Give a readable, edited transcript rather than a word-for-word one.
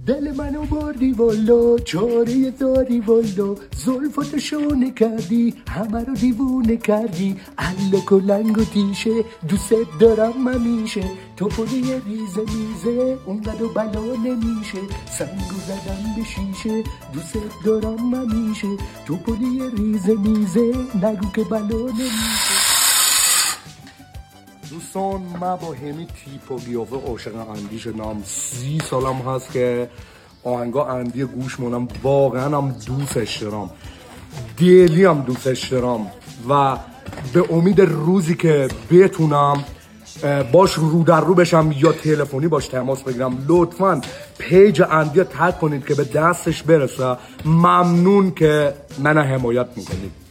دل منو بردی والا، چاره داری والا، زلفاتو شونه کردی، همه رو دیوونه کردی، علک و لنگ و تیشه، دوست دارم همیشه، تو پلی ریزه میزه، اونقدر بلا نمیشه، سنگو زدم به شیشه، دوست دارم همیشه، تو پلی ریزه میزه، نگو که بلا نمیشه. دوستان من با همین تیپ و قیافه عاشق اندی شدم. 30 سالم هست که آهنگا اندی گوش مونم، واقعا هم دوستش دارم، دیلی هم دوستش دارم و به امید روزی که بتونم باش رو در رو بشم یا تلفنی باش تماس بگیرم، لطفاً پیج اندی رو تگ کنید که به دستش برسه. ممنون که منو حمایت میکنید.